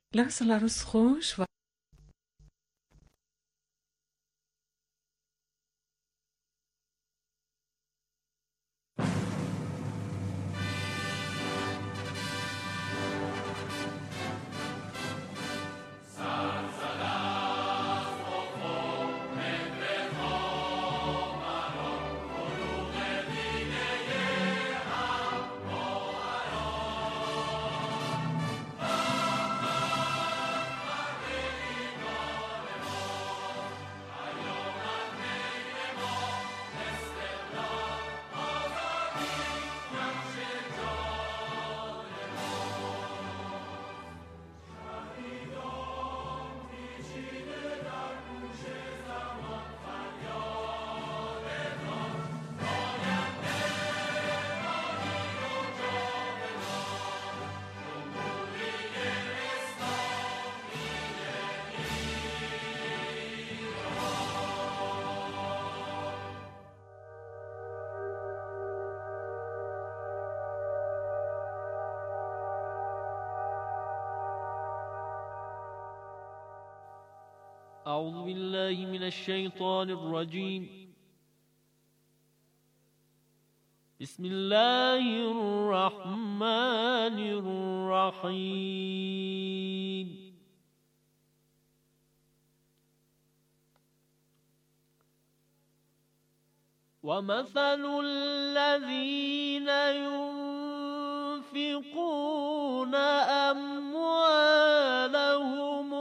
Luisteraars, goed. أعوذ بالله من الشيطان الرجيم. بسم الله الرحمن الرحيم. ومثل الذين ينفقون أموالهم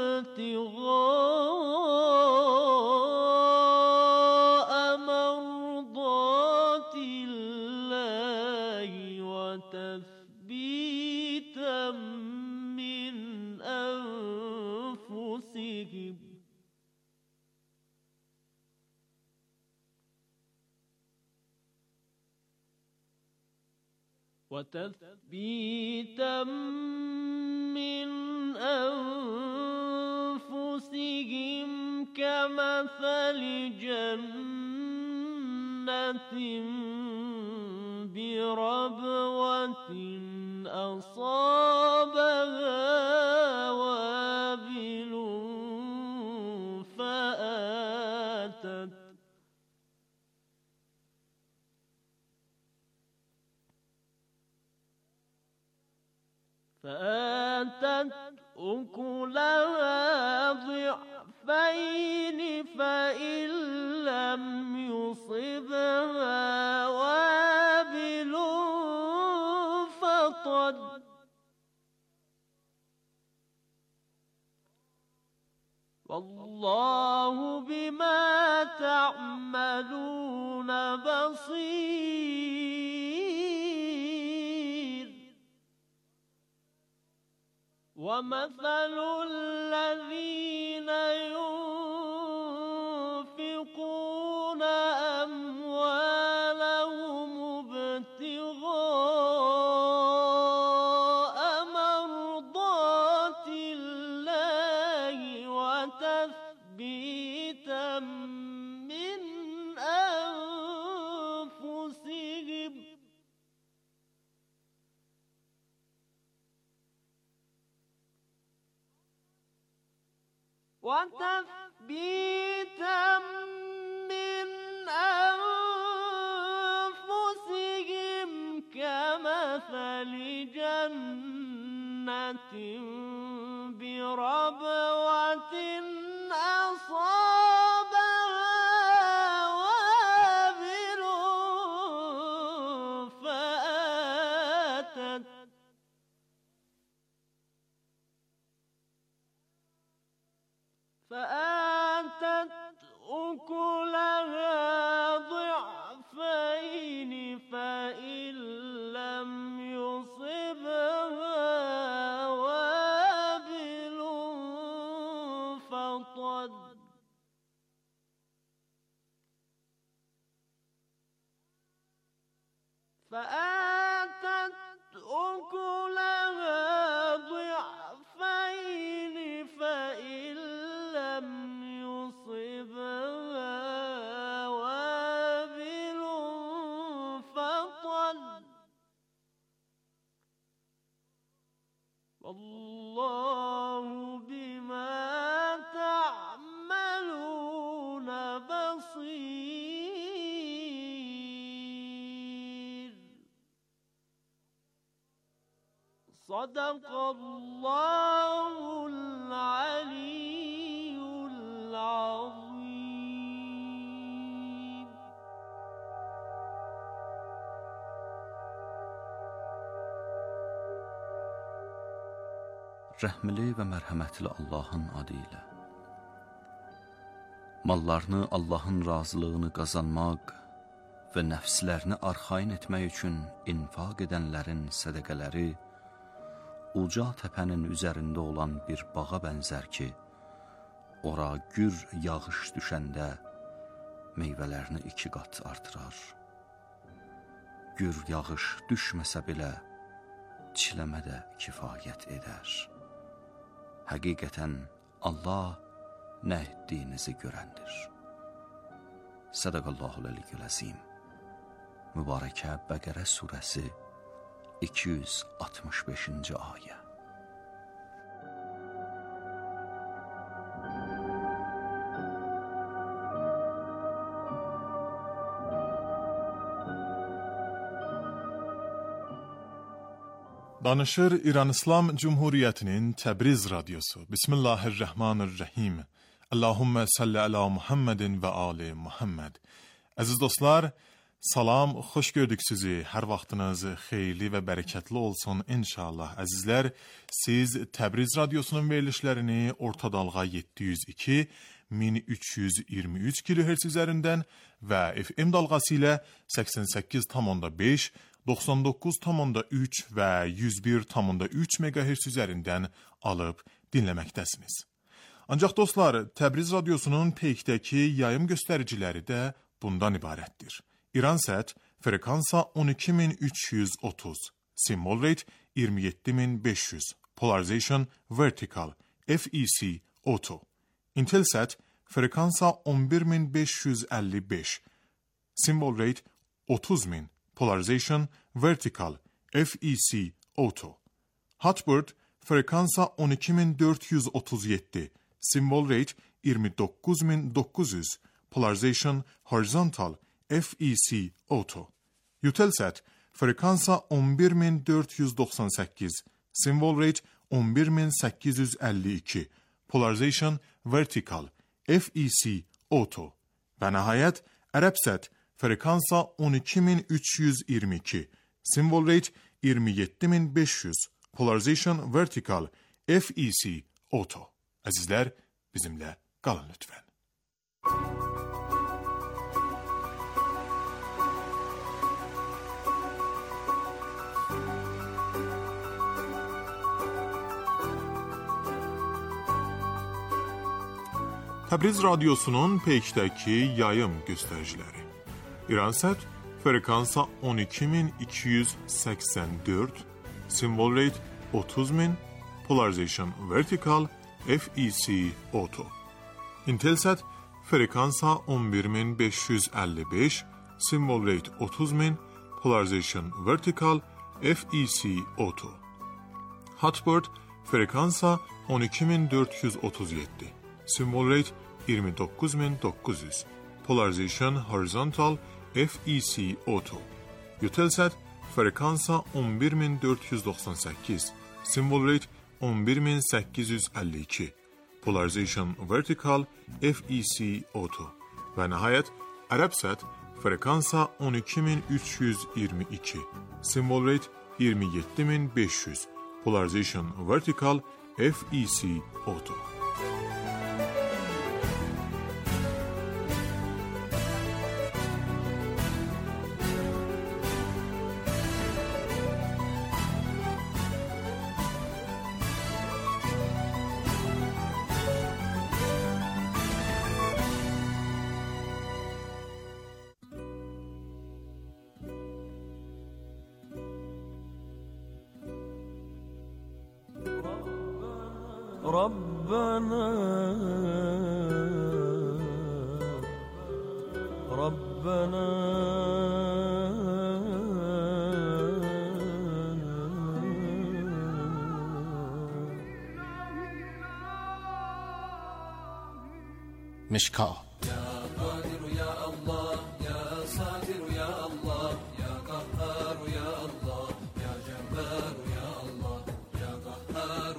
ابتغاء مرضات الله وتثبيتا من أنفسهم كمثل جنة بربوة أصابها وابل فآتت أكلها ضعفين فإن لم يصبها وابل فطل والله بما تعملون بصير. ومثل الذين ينفقون أموالهم ابتغاء مرضات الله وتثبيتا من أنفسهم كمثل جنة بربوة أصابها وابل فآتت أكلها ضعفين فإن لم يصبها وابل فطل فآتت أكلها ضعفين فإن لم يصبها وابل فطل والله صدق الله العلی العظیم. Rəhmli və mərhəmətli Allahın adı ilə. Mallarını Allahın razılığını qazanmaq və nəfslərini arxayın etmək üçün infaq edənlərin sədəqələri uca təpənin üzərində olan bir bağa bənzər ki, ora gür yağış düşəndə meyvələrini 2 qat artırar. Gür yağış düşməsə belə çiləmə də kifayət edər. Həqiqətən Allah nə etdiyinizi görəndir. Sədəqallahul əliyyül əzim. Mübarəkə Bəqərə surəsi 265-ci ayə. Danışır İran İslam Cumhuriyyətinin Təbriz radiosu. Bismillahirrahmanirrahim. Allahümme salli ala Muhammedin və ali Muhammed. Əziz dostlar, salam, xoş gördük sizi. Hər vaxtınız xeyirli və bərəkətli olsun inşallah. Əzizlər, siz Təbriz radiosunun verilişlərini orta dalğa 702 1323 kHz üzərindən və FM dalğası ilə 88,5 99,3 və 101,3 MHz üzərindən alıb dinləməkdəsiniz. Ancaq dostlar, Təbriz radiosunun peykdəki yayım göstəriciləri də bundan ibarətdir. İransat frekansa 12330, symbol rate 27500, polarization vertical, FEC auto. Intelsat frekansa 11555, symbol rate 30000, polarization vertical, FEC auto. Hotbird frekansa 12437, symbol rate 29900, polarization horizontal, FEC auto. Eutelsat frekansa 11498, symbol rate 11852, polarization vertical, FEC auto. Və nəhayət Arabsat frekansa 12322, symbol rate 27500, polarization vertical, FEC auto. Əzizlər, bizimlə qalın lütfən. Təbriz radiosunun peykdəki yayım göstəriciləri. İransat frekansa 12284, symbol rate 30000, polarization vertical, FEC auto. Intelsat frekansa 11555, symbol rate 30000, polarization vertical, FEC auto. Hotbird frekansa 12437, symbol rate 29900, polarization horizontal, FEC auto. Eutelsat frekansa 11498, symbol rate 11852, polarization vertical, FEC auto. Və nəhayət Arabsat frekansa 12322, symbol rate 27500, polarization vertical, FEC auto. ربنا ربنا مشکا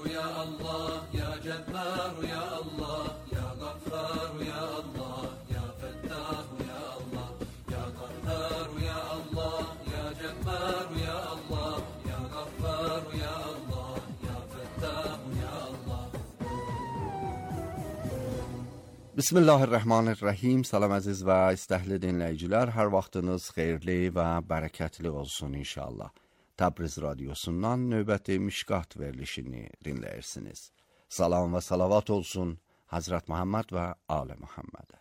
يا الله يا جبار يا الله يا غفار يا الله يا فتاح يا الله يا قهار يا الله يا جبار يا الله يا غفار يا الله يا فتاح يا الله. Bismillahirrahmanirrahim. Salam əziz və istəhli dinləyicilər, hər vaxtınız xeyirli və bərəkətli olsun inşallah. Təbriz radiosundan növbəti Mişqat verilişini dinləyirsiniz. Salam və salavat olsun Hazret Muhammed və Ali Muhammedə.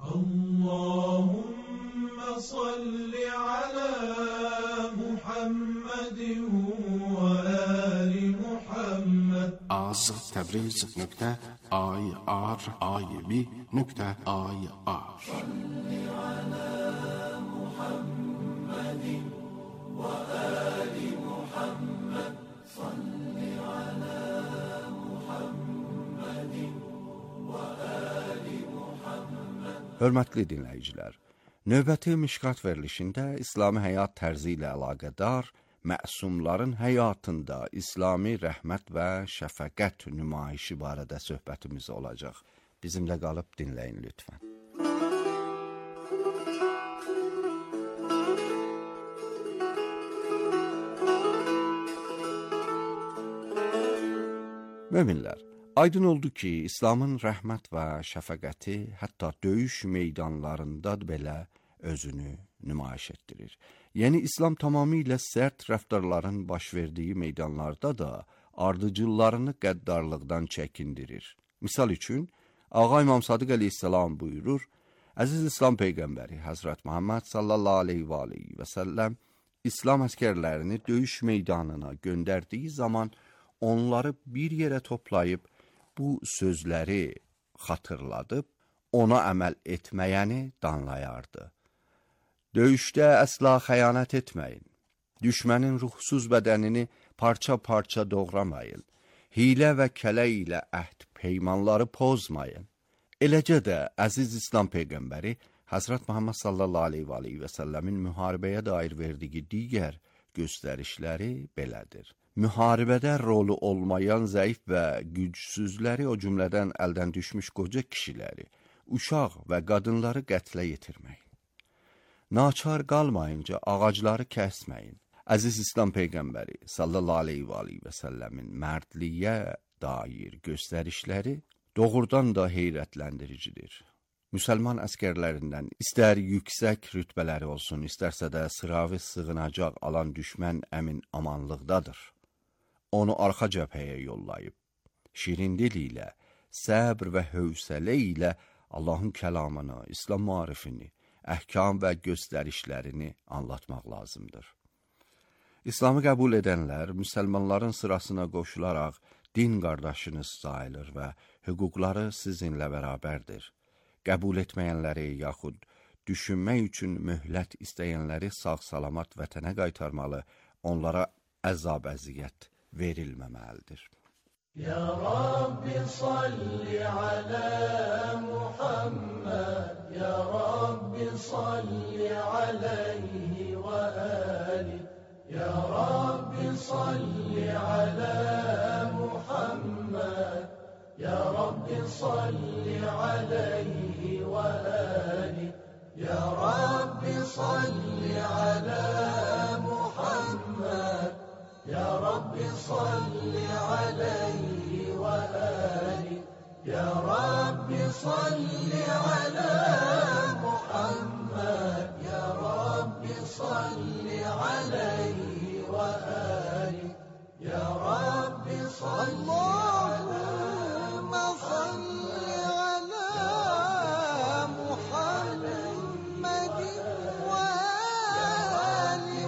Allahümme salli ala Muhammedin və ali Muhammed. az Tabriz.ir.ir Salli ala Muhammedin və ali Muhammed. Salli ala Muhammedin və ali Muhammed. Hörmətli dinləyicilər, növbəti Mişqat verilişində İslami həyat tərzi ilə əlaqədar məsumların həyatında İslami rəhmət və şəfəqət nümayişi barədə söhbətimiz olacaq. Bizimlə qalıb dinləyin lütfən. Möminlər, aydın oldu ki, İslamın rəhmət və şəfəqəti hətta döyüş meydanlarında belə özünü nümayiş etdirir. Yəni, İslam tamamilə sərt rəftarların baş verdiyi meydanlarda da ardıcıllarını qəddarlıqdan çəkindirir. Misal üçün, Ağa İmam Sadiq əleyhissalam buyurur, Əziz İslam Peyğəmbəri Həzrət Muhammed sallallahu aleyhi və səlləm İslam əskərlərini döyüş meydanına göndərdiyi zaman onları bir yerə toplayıb bu sözləri xatırladıb ona əməl etməyəni danlayardı. Döyüşdə əsla xəyanət etməyin, düşmənin ruhsuz bədənini parça-parça doğramayın, hilə və kələ ilə əhd peymanları pozmayın. Eləcə də əziz İslam Peyğəmbəri Həzrət Muhammed sallallahu aleyhi və səlləmin müharibəyə dair verdiyi digər göstərişləri belədir. Müharibədə rolu olmayan zəif və gücsüzləri, o cümlədən əldən düşmüş qoca kişiləri, uşaq və qadınları qətlə yetirməyin. Naçar qalmayınca ağacları kəsməyin. Əziz İslam Peyğəmbəri sallallahu aleyhi və səlləmin mərdliyə dair göstərişləri doğrudan da heyrətləndiricidir. Müsəlman əskərlərindən istər yüksək rütbələri olsun, istərsə də sıravi sığınacaq alan düşmən əmin amanlıqdadır. Onu arxa cəbhəyə yollayıb, şirin dil ilə, səbr və hövsələ ilə Allahın kəlamını, İslam marifini, əhkam və göstərişlərini anlatmaq lazımdır. İslamı qəbul edənlər müsəlmanların sırasına qoşularaq din qardaşınız sayılır və hüquqları sizinlə bərabərdir. Qəbul etməyənləri yaxud düşünmək üçün möhlət istəyənləri sağ-salamat vətənə qaytarmalı, onlara əzab-əziyyət verilməməlidir. Ya Rabbi salli ala Muhammed, Ya Rabbi salli alayhi və ali, Ya Rabbi salli ala Muhammed, Ya Rabbi salli alayhi və ali, Ya Rabbi salli ala Muhammed, Ya Rabbi salli alayhi və ali, Ya Rabbi salli ala Muhammed, Ya Rabbi salli alayhi və ali, Ya Rabbi salli Allahümme salli ala Muhammedin və ali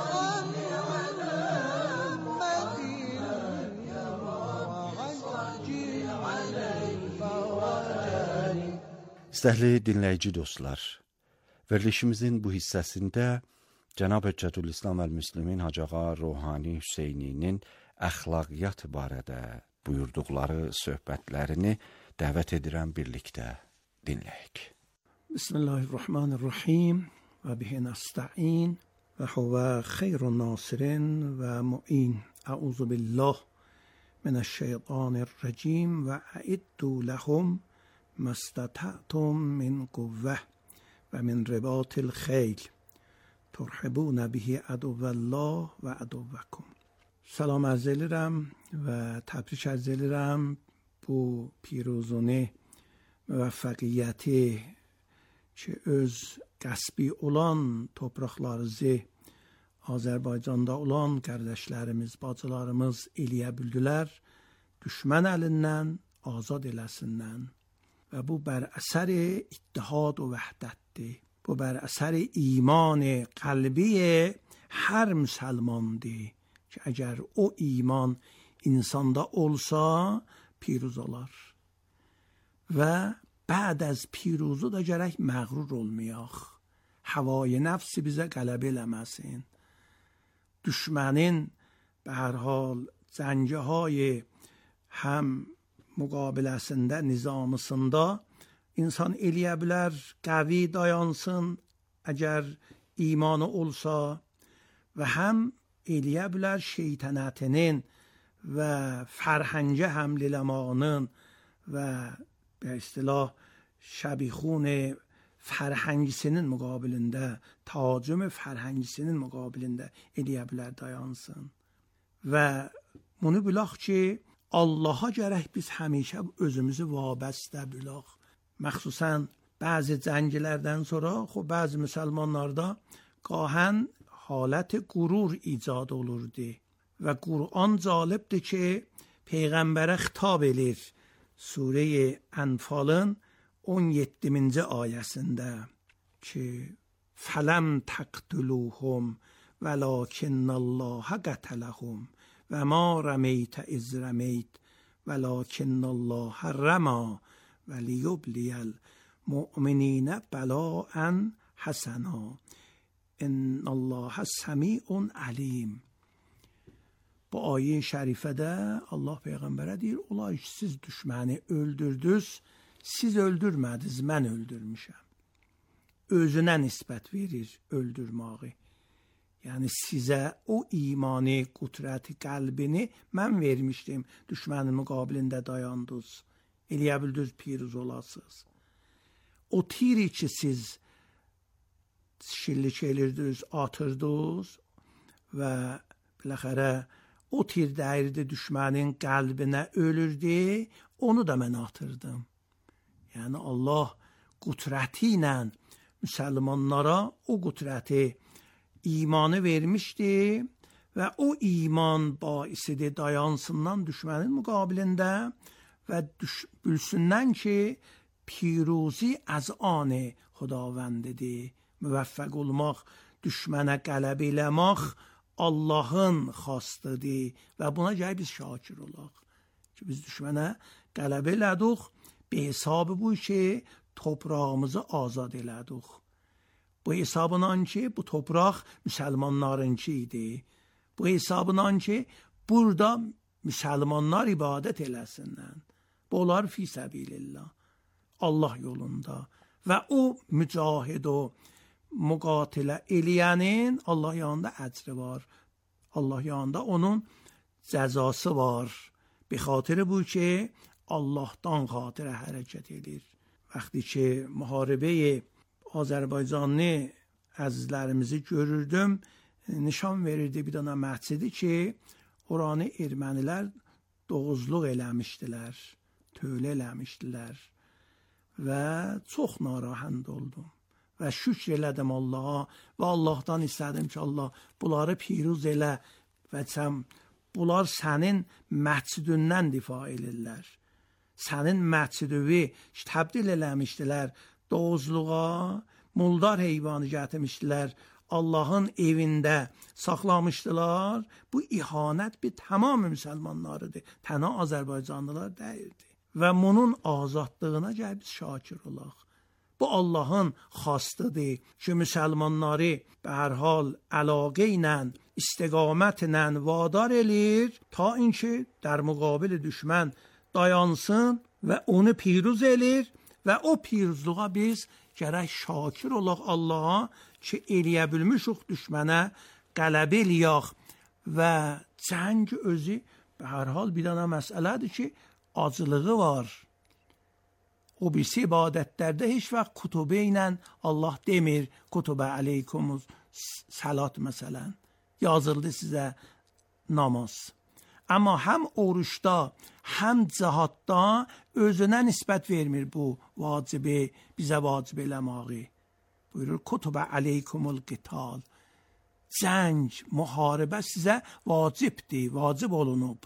İstəhli dinləyici dostlar, verilişimizin bu hissəsində Cənab Hüccətülislam əl-Müslimin Hacı Ağa Ruhani Hüseyninin əxlaqiyyat barədə buyurduqları söhbətlərini dəvət edirəm, birlikdə dinləyək. Bismillahirrahmanirrahim və bihi nəstə'in və huvə xeyrun nasirin və mu'in. Əuzu billah من الشیطان الرجیم و اعدوا لهم ما استطعتم من قوة و من رباط الخیل ترهبون به عدو الله و عدوکم. سلام عرض ediyorum ve tebrik arz ediyorum bu pirozunu müvəffəqiyyəti ki öz qəsbi olan torpaqlarımızı Azərbaycanda olan qardaşlarımız, bacılarımız eləyə bildilər, düşmən əlindən azad eləsinlər. Və bu bər əsəri ittihad və vəhdətdir. Bu bər əsəri iman qəlbi hər müsəlmandır ki, əgər o iman insanda olsa piruz olar. Və bəd az piruzu da gərək məğrur olmayaq. Havai nəfsi bizə qələbə eləməsin. Düşmənin به هر حال زنجه های هم müqabiləsində, nizamısında insan eləyə bilər, qəvi dayansın əgər imanı olsa və həm eləyə bilər şeytanətinin və fərhəngə həmləmağının və به اصطلاح şəbixun fərhəngisinin müqabilində, tacüm fərhəngisinin müqabilində eləyə bilər, dayansın. Və bunu bilək ki, Allaha gərək biz həmişə özümüzü vabəstə bilək. Məxsusən bəzi cənglərdən sonra, bəzi müsəlmanlarda qahən halət qurur icad olurdu. Və Qur'an calibdir ki, Peyğəmbərə xitab edir. Surə Ənfalın 17-ci ayəsində ki, فَلَمْ تَقْتُلُوهُمْ وَلَكِنَّ اللَّهَ قَتَلَهُمْ وَمَا رَمَيْتَ إِذْ رَمَيْتَ وَلَكِنَّ اللَّهَ رَمَى وَلِيُبْلِيَ الْمُؤْمِنِينَ بَلَاءً حَسَنًا إِنَّ اللَّهَ سَمِيعٌ عَلِيمٌ. Bu ayə şərifədə Allah Peyğəmbərə deyir, ola ki, siz düşməni öldürdünüz, siz öldürmədiniz, mən öldürmüşəm. Özünə nisbət verir öldürməyi. Yəni sizə o imani, qüdrəti, qəlbini mən vermişdim, düşmənin müqabilində dayandınız, eləyə bildiniz, piruz olasınız. O tiri ki, siz şillik edirdiniz, atırdınız və biləxərə o tir dəyirdi düşmənin qəlbinə ölürdü, onu da mən atırdım. Yəni Allah qüdrəti ilə müsəlmanlara o qüdrəti, imanı vermişdi və o iman baisidir dayansından düşmənin müqabilində və bilsinlər ki, piruzi az anı xudavəndidir. Müvəffəq olmaq, düşmənə qələbə eləmək Allahın xastıdır və buna gəl biz şakir olaq. Ki biz düşmənə qələbə elədik, be hesabı bu ki, toprağımızı azad elədik. Bu hesabından ki, bu topraq müsəlmanlarınki idi. Bu hesabından ki, burada müsəlmanlar ibadət eləsinlər. Bu olar fi səbilillah, Allah yolunda. Və o mücahid o müqatilə eləyənin Allah yanında əcri var. Allah yanında onun cəzası var. Bi xatirə bu ki, Allahdan xatirə hərəkət edir. Vaxtı ki, müharibəyi Azərbaycanlı əzizlərimizi görürdüm, nişan verirdi bir dana məscidi ki, oranı ermənilər doğuzluq eləmişdilər, tövlə eləmişdilər və çox narahat oldum. Və şükr elədim Allaha və Allahdan istədim ki, Allah bunları piruz elə və bunlar sənin məscidündən difa edirlər. Sənin məscidüvi təbdil eləmişdilər doğuzluğa, muldar heyvanı gətirmişdilər, Allahın evində saxlamışdılar. Bu ihanət bir tamam müsəlmanlarıdır, tənha Azərbaycanlılar deyildi. Və bunun azadlığına gəl biz şakir olaq. Bu Allahın xastıdır ki, müsəlmanları به هر حال əlaqə ilə, istiqamət ilə vadar elir, ta inki در müqabil düşmən dayansın və onu piruz elir və o piruzluğa biz gərək şakir olaq Allaha ki, eləyə bilmişik düşmənə qələbə eləyək və cəng özü Be hər hal bir dənə məsələdir ki, acılığı var. O birisi ibadətlərdə heç vaxt kutubə ilə Allah demir, kutubə aleykumuz salat məsələn, yazıldı sizə namaz. Amma həm oruçda, həm cihadda özünə nisbət vermir bu vacibi, bizə vacib eləməyi. Buyurur, kutubə aleykumul qital. Cəng, müharibə sizə vacibdir, vacib olunub.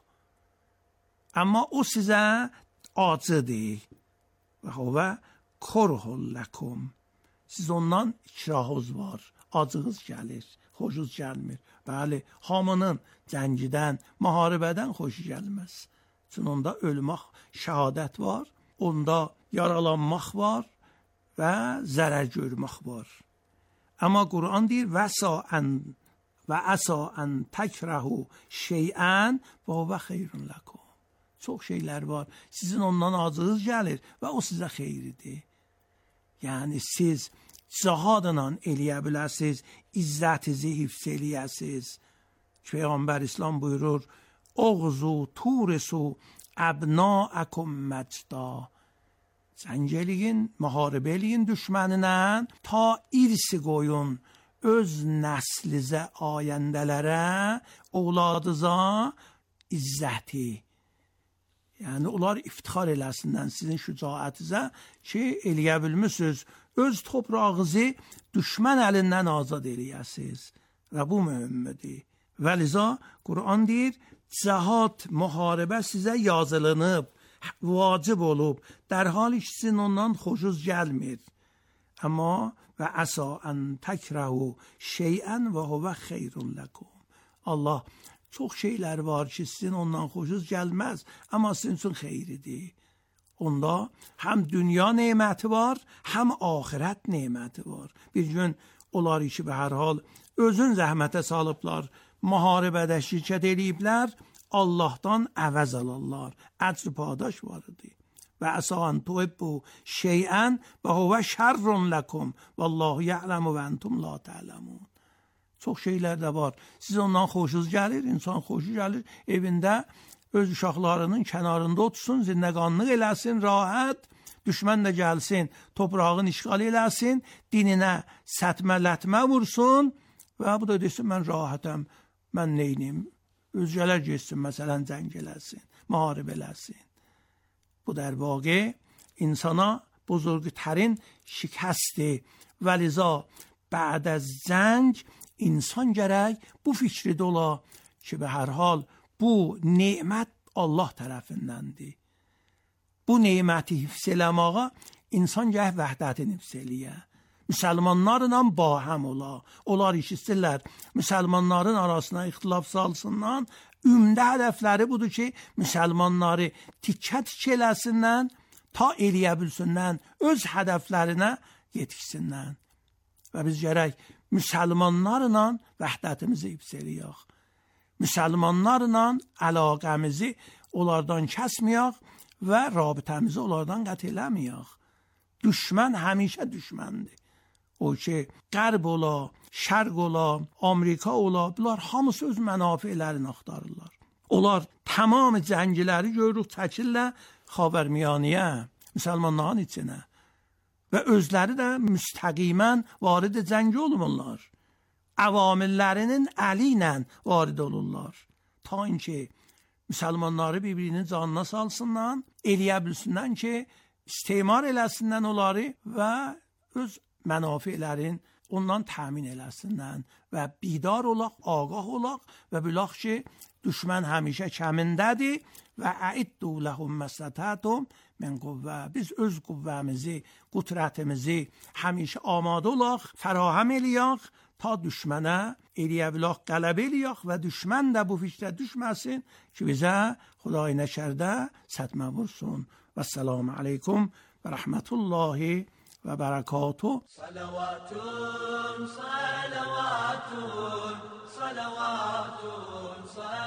Amma o sizə acı deyil. Və huvə korhul ləkum. Siz ondan ikrahınız var, acığız gəlir, xoşunuz gəlmir. Bəli, hamının cəngidən, müharibədən xoşu gəlməz. Çünki onda ölmək, şəhadət var, onda yaralanmaq var və zərər görmək var. Amma Quran deyir, və əsa ən təkrəhu şeyən və huvə xeyrun ləkum. Çox şeylər var. Sizin ondan acığınız gəlir və o sizə xeyridir. Yəni siz cihadla eləyə biləsiniz, izzətizi hifz eləyəsiniz. Peyğəmbər İslam buyurur, oğzu turisu əbnaəkum məcda. Cəng eləyin, müharibə eləyin düşməninə, ta irsi qoyun öz nəslizə, ayəndələrə, ovladınıza izzəti. Yəni, onlar iftixar eləsinlər sizin şücaətinizə ki, eləyə bilmişsiniz, öz toprağınızı düşmən əlindən azad eləyəsiniz. Və bu mühümmədir. Və liza, Quran deyir, cihad, müharibə sizə yazılınıb, vacib olub, dərhal işsin ondan xoşunuz gəlmir. Amma və əsa ən təkrəhu şeyən və huvə xeyrun ləkum. Allah çox şeylər var ki, sizin ondan xoşunuz gəlməz, amma sizin üçün xeyridir. Onda həm dünya neməti var, həm axirət neməti var. Bir gün onlar ki, be hər hal özün zəhmətə salıblar, müharibədə şirkət eləyiblər, Allahdan əvəz alarlar, əcr padaş var idi. Və əsan tuhibbu şeyən və huvə şərrun ləkum və Allahu ya'ləmu və entum la ta'ləmun. Çox şeylər də var. Siz ondan xoşunuz gəlir, insan xoşu gəlir, evində öz uşaqlarının kənarında otursun, zindəqanlıq eləsin, rahat, düşmən də gəlsin, toprağın işğal eləsin, dininə sətmə lətmə vursun və bu da desin, mən rahatəm, mən neyniyim, özgələr geçsin, məsələn, cəng eləsin, müharib eləsin. Bu در واقع insana buzurgutərin şikəstir və liza بعد از جنگ insan gərək bu fikri ola ki, به hər hal bu nemət Allah tərəfindəndir. Bu neməti hifz eləməyə insan gərək vəhdətini hifz eləyə. Müsəlmanlarla bahəm ola. Onlar işitsirlər, müsəlmanların arasına ixtilaf salsınlar. Ümdə hədəfləri budur ki, müsəlmanları tikə-tikə eləsinlər, ta eləyə bilsinlər, öz hədəflərinə yetiksinlər. Və biz gərək müsəlmanlarla vəhdətimizi hifz eləyək. Müsəlmanlarla əlaqəmizi onlardan kəsməyək və rabitəmizi onlardan qət eləməyək. Düşmən həmişə düşməndir. O ki, qərb ola, şərq ola, Amerika ola, bunlar hamısı öz mənafilərini axtarırlar. Onlar tamam cəngiləri görürük, çəkirlər Xavərmiyaniyə, müsəlmanların içinə. Və özləri də müstəqimən varid cəngi olurlar. Əvamillərinin əli ilə varid olurlar. Ta ki, müsəlmanları bir-birinin canına salsınlar, eləyə bilsinlər ki, istimar eləsinlər onları və öz mənafilərin ondan təmin eləsinlər və bidar olaq, ağah olaq və bilaq ki, düşmən həmişə kəmindədir və əiddu ləhum məsətətum mən qüvvə. Biz öz qüvvəmizi, qüdrətimizi həmişə amadə olaq, fərahəm eləyək, ta düşmənə eləyə bilaq, qələbə eləyək və düşmən də bu fikrə düşməsin ki, bizə Xuday nəkərdə sətmə vursun. Və səlamu aleykum və rəhmətullahi və bərəkatuh. Salavatun, salavatun, salavatun,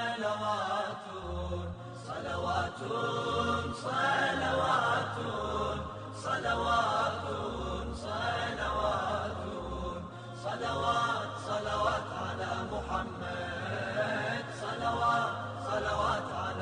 salavatun, salavatun, salavatun, salavatun, salavatun, salavat, salavat ala Muhammed, salavat, salavat ala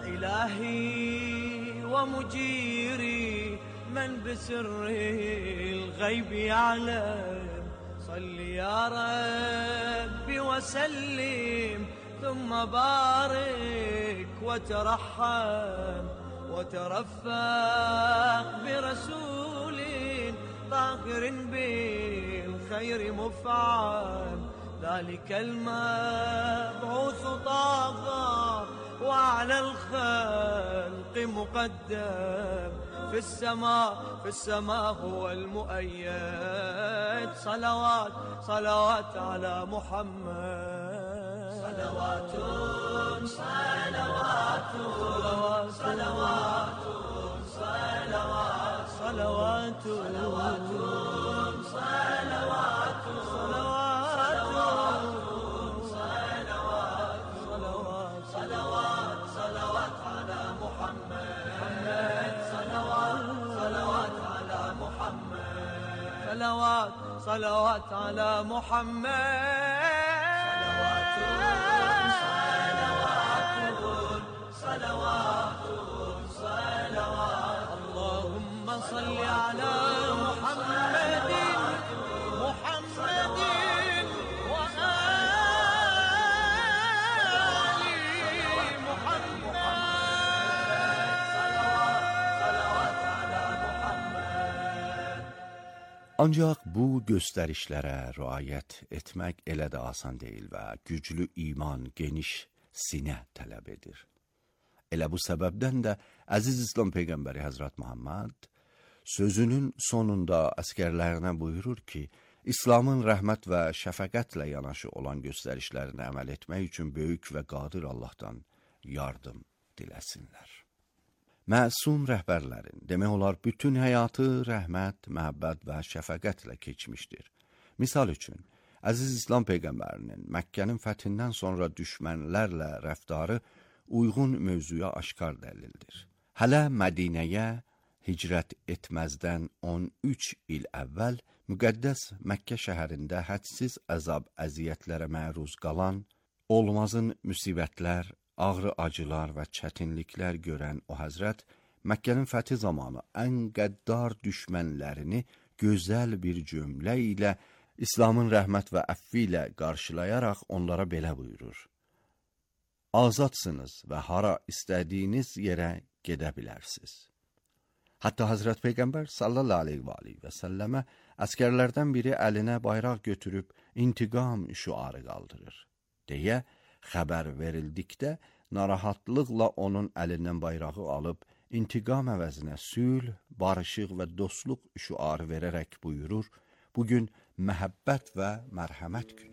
إلهي ومجيري من بسر الغيب يعلم صل يا ربي وسلم ثم بارك وترحم وترفق برسول طاهر بالخير مفعم ذلك المبعوث طه وعلى الخلق مقدم في السماء هو المؤيد صلوات على محمد صلوات صلوات صلوات صلوات صلوات صلوات صلوات صلوات على محمد صلوات على محمد صلوات على محمد صلوات اللهم صل على محمد Ancaq bu göstərişlərə riayət etmək elə də asan deyil və güclü iman, geniş sinə tələb edir. Elə bu səbəbdən də əziz İslam Peyğəmbəri Həzrət Muhammed sözünün sonunda əskərlərinə buyurur ki, İslamın rəhmət və şəfəqətlə yanaşı olan göstərişlərini əməl etmək üçün böyük və qadir Allahdan yardım diləsinlər. Məsum rəhbərlərin, demək olar, bütün həyatı rəhmət, məhəbbət və şəfəqətlə keçmişdir. Misal üçün, əziz İslam Peyğəmbərinin Məkkənin fəthindən sonra düşmənlərlə rəftarı uyğun mövzuya aşkar dəlildir. Hələ Mədinəyə hicrət etməzdən 13 il əvvəl müqəddəs Məkkə şəhərində hədsiz əzab əziyyətlərə məruz qalan, olmazın müsibətlər, ağrı acılar və çətinliklər görən o həzrət, Məkkənin fəthi zamanı ən qəddar düşmənlərini gözəl bir cümlə ilə İslamın rəhmət və əfvi ilə qarşılayaraq onlara belə buyurur: Azadsınız və hara istədiyiniz yerə gedə bilərsiniz. Hətta Hazrət Peyğəmbər sallallahu aleyhi və səlləmə əskərlərdən biri əlinə bayraq götürüb intiqam şüarı qaldırır deyə xəbər verildikdə narahatlıqla onun əlindən bayrağı alıb intiqam əvəzinə sülh, barışıq və dostluq şüarı verərək buyurur: bugün məhəbbət və mərhəmət günü.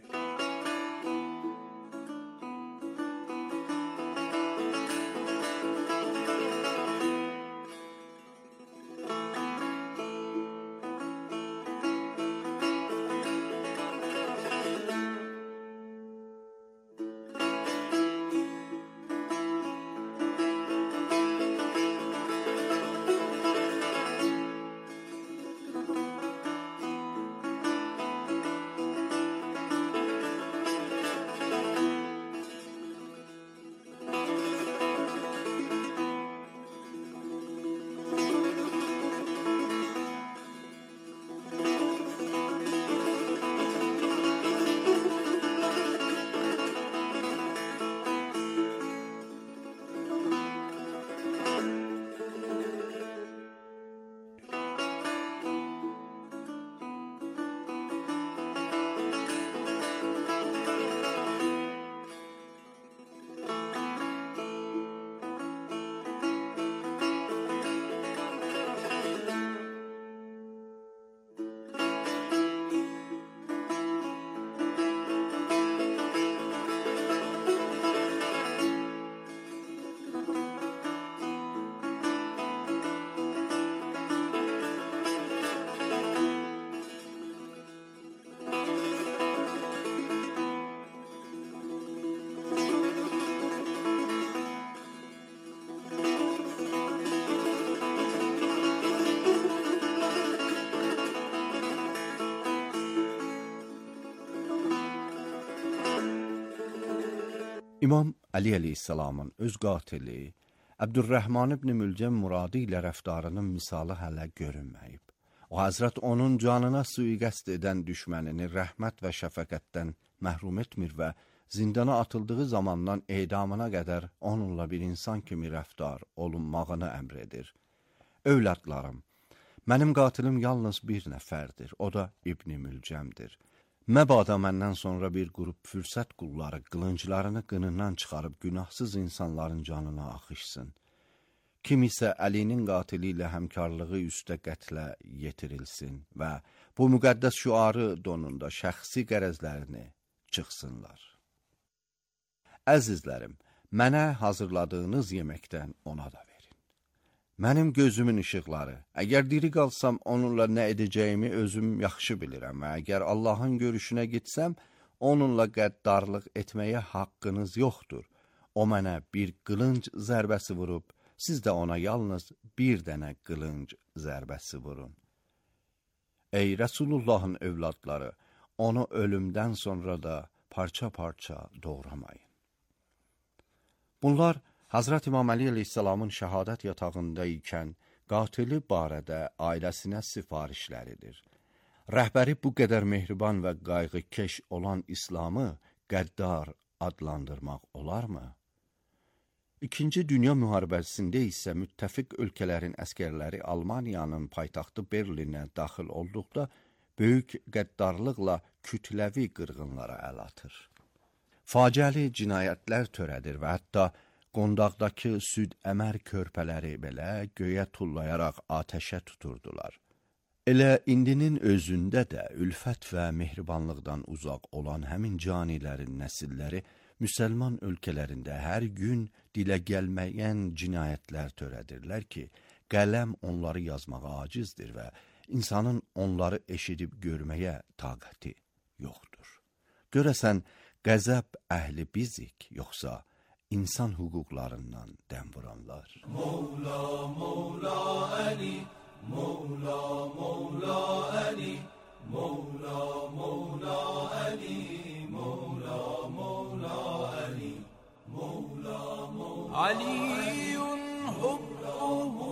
İmam Əli əleyhissalamın öz qatili Əbdürrəhman ibn Mülcəm Muradi ilə rəftarının misalı hələ görünməyib. O Həzrət onun canına sui-qəsd edən düşmənini rəhmət və şəfəqətdən məhrum etmir və zindana atıldığı zamandan edamına qədər onunla bir insan kimi rəftar olunmağını əmr edir. Övladlarım, mənim qatilim yalnız bir nəfərdir, o da İbn Mülcəmdir. Məbada məndən sonra bir qrup fürsət qulları qılınclarını qınından çıxarıb günahsız insanların canına axışsın. Kim isə Əlinin qatili ilə həmkarlığı üstə qətlə yetirilsin və bu müqəddəs şüarı donunda şəxsi qərəzlərini çıxsınlar. Əzizlərim, mənə hazırladığınız yeməkdən ona da verin. Mənim gözümün işıqları, əgər diri qalsam onunla nə edəcəyimi özüm yaxşı bilirəm və əgər Allahın görüşünə gitsəm, onunla qəddarlıq etməyə haqqınız yoxdur. O mənə bir qılınc zərbəsi vurub, siz də ona yalnız bir dənə qılınc zərbəsi vurun. Ey Rəsulullahın övladları, onu ölümdən sonra da parça-parça doğramayın. Bunlar Hazrət İmam Əli əleyhissalamın şəhadət yatağında ikən qatili barədə ailəsinə sifarişləridir. Rəhbəri bu qədər mehriban və qayğıkeş olan İslamı qəddar adlandırmaq olarmı? İkinci Dünya müharibəsində isə müttəfiq ölkələrin əskərləri Almaniyanın paytaxtı Berlinə daxil olduqda böyük qəddarlıqla kütləvi qırğınlara əl atır. Faciəli cinayətlər törədir və hətta Qondaqdakı süd əmər körpələri belə göyə tullayaraq atəşə tuturdular. Elə indinin özündə də ülfət və mehribanlıqdan uzaq olan həmin canilərin nəsilləri müsəlman ölkələrində hər gün dilə gəlməyən cinayətlər törədirlər ki, qələm onları yazmağa acizdir və insanın onları eşidib görməyə taqəti yoxdur. Görəsən, qəzəb əhli bizik, yoxsa insan hüquqlarından dəm vuranlar? Mevla, Mevla Ali, Mevla, Mevla Ali, Mevla, Mevla Ali, Mevla, Mevla Ali, Mevla, Mevla Aliyun hubbuhu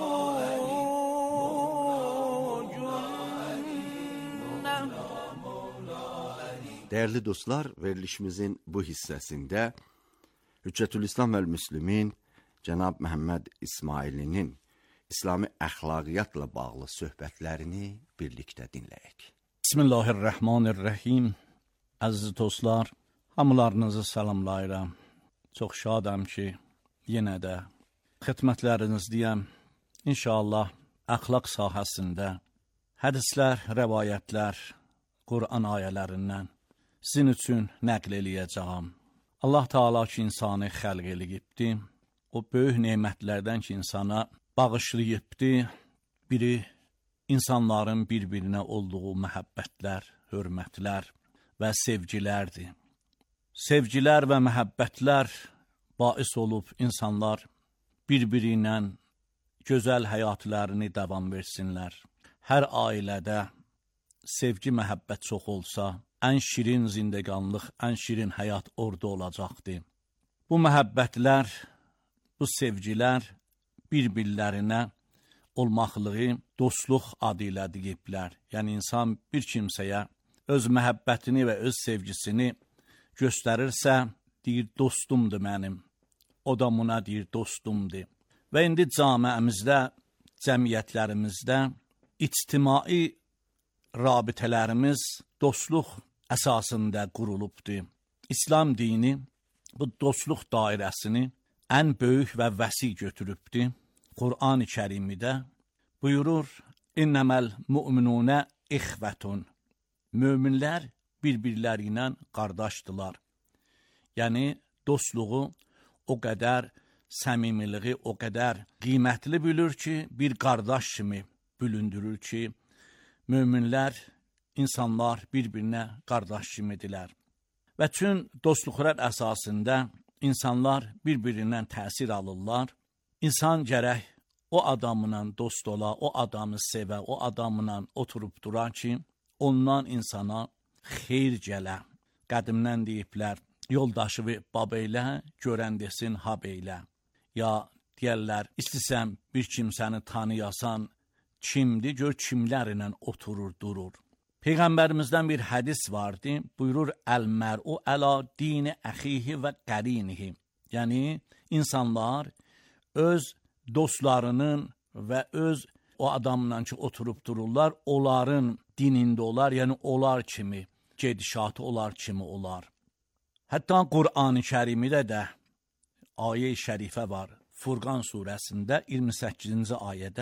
Değerli dostlar, verilişimizin bu hissəsində Hüccətülislam və Müslümin Cənab Məhəmməd İsmailinin İslami əxlaqiyyatla bağlı söhbətlərini birlikdə dinləyək. Bismillahirrahmanirrahim. Əziz dostlar, hamılarınızı salamlayıram. Çox şadam ki, yenə də xidmətlərinizdəyəm. İnşallah əxlaq sahəsində hədislər, rəvayətlər, Qur'an ayələrindən sizin üçün nəql eləyəcəyəm. Allah Teala ki, insanı xəlq eləyibdi, o böyük nemətlərdən ki, insana bağışlayıbdi, biri insanların bir-birinə olduğu məhəbbətlər, hörmətlər və sevgilərdir. Sevgilər və məhəbbətlər bais olub insanlar bir-biri ilə gözəl həyatlarını davam versinlər. Hər ailədə sevgi, məhəbbət çox olsa, ən şirin zindəganlıq, ən şirin həyat orada olacaqdır. Bu məhəbbətlər, bu sevgilər bir-birlərinə olmaqlığı dostluq adı ilə deyiblər. Yəni, insan bir kimsəyə öz məhəbbətini və öz sevgisini göstərirsə, deyir, dostumdur mənim. O da buna deyir, dostumdur. Və indi camiəmizdə, cəmiyyətlərimizdə ictimai rabitələrimiz dostluq əsasında qurulubdur. İslam dini bu dostluq dairəsini ən böyük və vəsi götürübdür. Qur'an-ı Kərimdə buyurur, İnnəməl müminunə ixvətun. Möminlər bir-birləri ilə qardaşdılar. Yəni, dostluğu o qədər, səmimiliği o qədər qiymətli bilir ki, bir qardaş kimi bülündürür ki, möminlər, insanlar bir-birinə qardaş kimidirlər. Və çün dostluqlar əsasında insanlar bir-birindən təsir alırlar. İnsan gərək o adamla dost ola, o adamı sevə, o adamla oturub duran ki, ondan insana xeyr gələ. Qədimdən deyiblər, yoldaşı bab eylə, görən desin hab eylə. Ya deyərlər, istəsən bir kimsəni tanıyasan, kimdir, gör kimlərlə oturur, durur. Peyğəmbərimizdən bir hədis vardı, buyurur, əl-mər'u əla dini əxihi və qarinihi. Yəni, insanlar öz dostlarının və öz o adamla ki, oturub dururlar, onların dinində olar, yəni onlar kimi, gedişatı onlar kimi olar. Hətta Qur'an-ı Kərimdə də ayə-i şərifə var, Furqan surəsində 28-ci ayədə,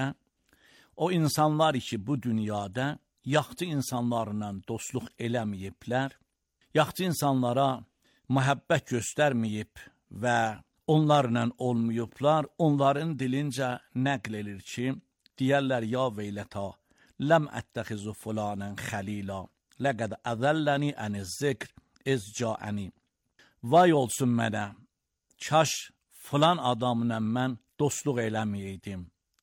o insanlar ki, bu dünyada yaxçı insanlarla dostluq eləməyiblər, yaxçı insanlara məhəbbət göstərməyib və onlarla olmayıblar, onların dilincə nəql edir ki, deyərlər, ya veylətə, ləm ətəxizu fulanən xəlila, ləqəd əzələni əniz zikr, izcaəni. Vay olsun mənə, kaş filan adamla mən dostluq eləməyəydim.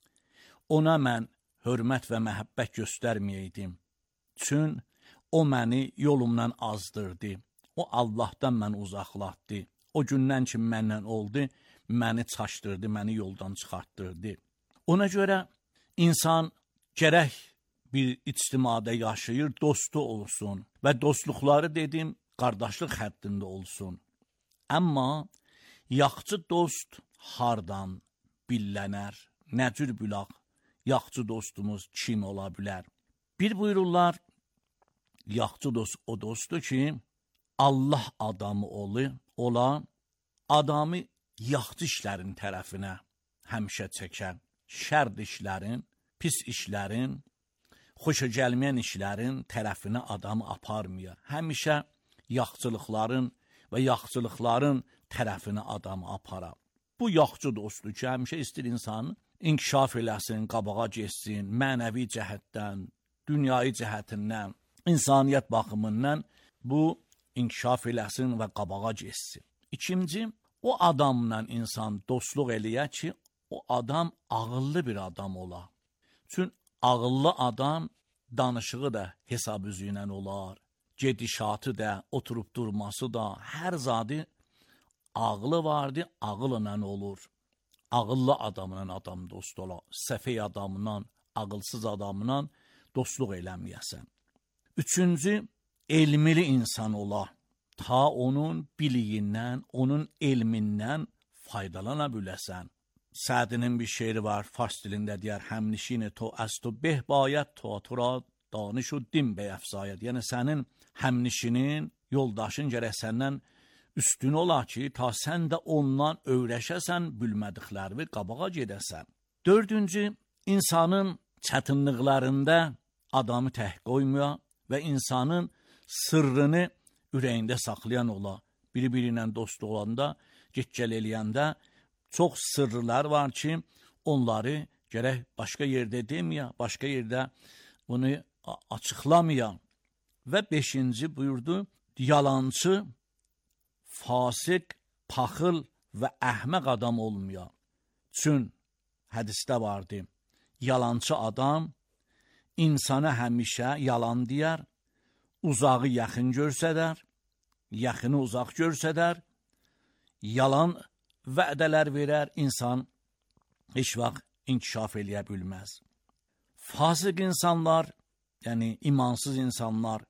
Ona mən hörmət və məhəbbət göstərməyəydim. Çün o məni yolumdan azdırdı. O Allahdan məni uzaqlatdı. O gündən ki, məndən oldu, məni çaşdırdı, məni yoldan çıxartdırdı. Ona görə insan gərək bir ictimada yaşayır, dostu olsun və dostluqları dedim, qardaşlıq həddində olsun. Amma yaxçı dost hardan billənər, nə cür bülaq, yaxçı dostumuz kim ola bilər? Bir buyururlar, yaxçı dost o dostdur ki, Allah adamı ola, adamı yaxçı işlərin tərəfinə həmişə çəkən, şərd işlərin, pis işlərin, xoşa gəlməyən işlərin tərəfinə adamı aparmıyor. Həmişə yaxçılıqların və yaxçılıqların tərəfinə adamı aparar. Bu yaxçı dostdur ki, həmişə istəyir insanı inkişaf eləsin, qabağa geçsin, mənəvi cəhətdən, dünyayı cəhətindən, insaniyyət baxımından bu inkişaf eləsin və qabağa geçsin. İkinci, o adamla insan dostluq eləyə ki, o adam ağıllı bir adam ola. Çünki ağıllı adam danışığı da hesab üzü ilə olar, gedişatı da, oturub durması da, hər zadı ağlı vardı, ağılla olur. Ağıllı adamla adam dost ola, səfey adamla, ağılsız adamla dostluq eləməyəsən. Üçüncü, elmili insan ola, ta onun biliyindən, onun elmindən faydalana biləsən. Sədinin bir şeiri var, fars dilində deyər, həmnişini to əz to beh bayət, to tura danış o din bəyəfzayət. Yəni, sənin həmnişinin, yoldaşın gərək səndən üstün ola ki, ta sən də ondan öyrəşəsən, bilmədiklərini qabağa gedəsən. Dördüncü, insanın çətinliklərində adamı tək qoymuyor və insanın sırrını ürəyində saxlayan ola. Biri-biri ilə dost olanda, get-gəl eləyəndə çox sırrılar var ki, onları gərək başqa yerdə deməyə, başqa yerdə bunu açıqlamaya. Və beşinci buyurdu, yalancı, fasik, paxıl və əhməq adam olmuyor. Çün hədisdə vardı, yalancı adam insana həmişə yalan deyər, uzağı yaxın görsədər, yaxını uzaq görsədər, yalan vədələr verər, insan heç vaxt inkişaf eləyə bilməz. Fasıq insanlar, yəni imansız insanlar,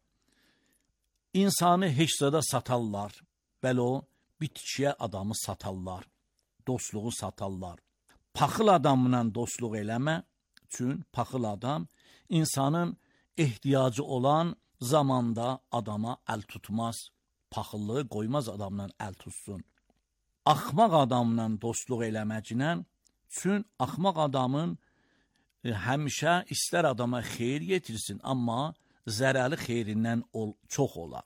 insanı heç zada satarlar, bəli o bitkiyə adamı satarlar, dostluğu satarlar. Paxıl adamla dostluq eləmə, çünki paxıl adam insanın ehtiyacı olan zamanda adama əl tutmaz, paxıllığı qoymaz adamla əl tutsun. Axmaq adamla dostluq eləməclə, çünki axmaq adamın həmişə istər adama xeyir yetirsin, amma zərəli xeyrindən çox olar.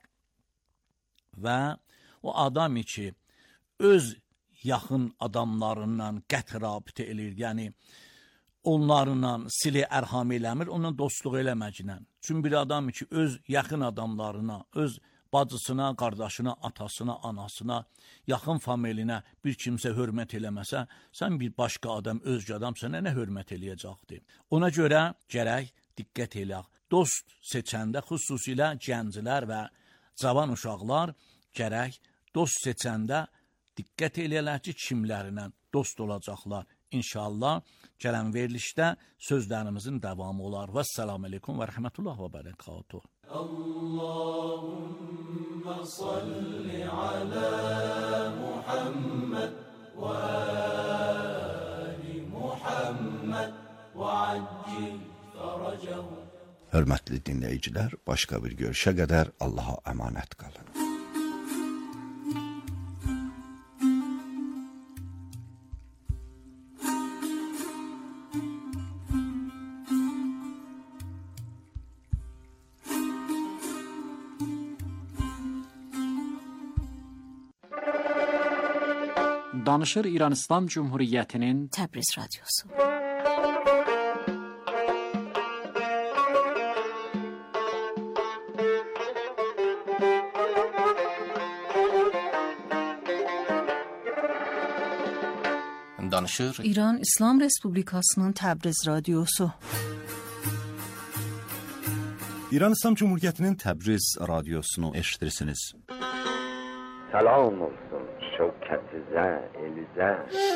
Və o adam ki, öz yaxın adamlarından qət rabitə elir, yəni onlarla sili ərham eləmir, onunla dostluq eləməclə. Çünki bir adam ki, öz yaxın adamlarına, öz bacısına, qardaşına, atasına, anasına, yaxın familiyinə bir kimsə hörmət eləməsə, sən bir başqa adam, özgə adam sənə nə hörmət eləyəcəkdir? Ona görə gərək diqqət eləyək. Dost seçəndə xüsusilə gənclər və cavan uşaqlar gərək dost seçəndə diqqət eləyərlər ki, kimlərlə dost olacaqlar. İnşallah gələn verilişdə sözlərimizin davamı olar. Vəssalamu aleykum və rəhmətullah və bərəkatuh. Allahümme salli ala Muhammed ve ali Muhammed ve accil faracahu. Hörmətli dinləyicilər, başqa bir görüşə qədər Allaha əmanət qalın. Danışır İran İslam Cumhuriyyətinin Təbriz Radyosu. Danışır İran İslam Respublikasının Təbriz Radyosu. İran İslam Cumhuriyyətinin Təbriz Radiosunu eşitirsiniz. Salam olsun şevketize, elize.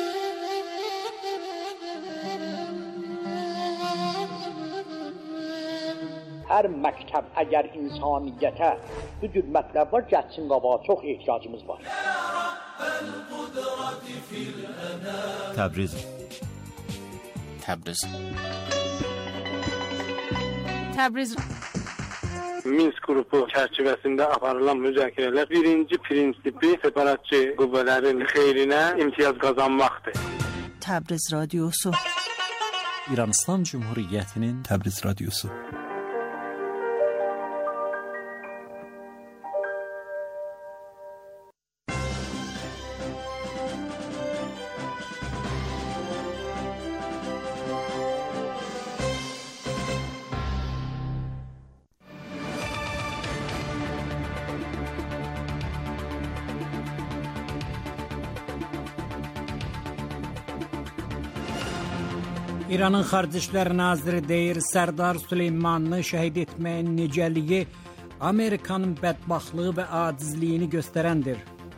Hər məktəb əgər insaniyyətə bu cür mətləblər gəlsin qabağa, çox ehtiyacımız var. Təbriz. Təbriz. Təbriz. Minsk qrupu çərçivəsində aparılan müzakirələr birinci prinsipi separatçı qüvvələrin xeyrinə imtiyaz qazanmaqdır. Təbriz Radyosu. İran İslam Cumhuriyyətinin Təbriz Radiosu. İranın Xarici İşlər Naziri deyir, Sərdar Süleymanını şəhid etməyin necəliyi Amerikanın bədbaxtlığı və acizliyini göstərəndir.